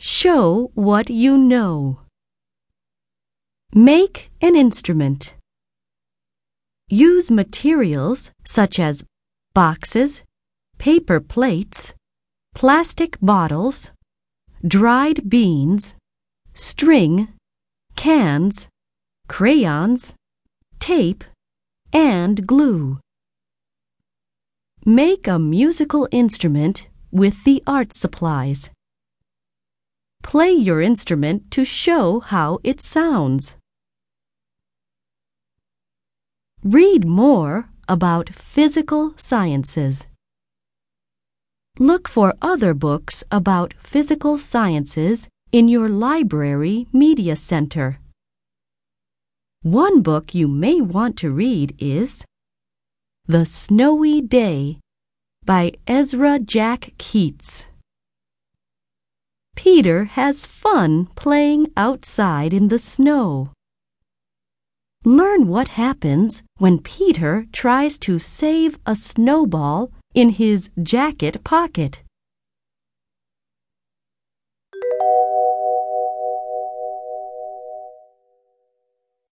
Show what you know. Make an instrument. Use materials such as boxes, paper plates, plastic bottles, dried beans, string, cans, crayons, tape, and glue. Make a musical instrument with the art supplies. Play your instrument to show how it sounds. Read more about physical sciences. Look for other books about physical sciences in your library media center. One book you may want to read is The Snowy Day by Ezra Jack Keats. Peter has fun playing outside in the snow. Learn what happens when Peter tries to save a snowball in his jacket pocket.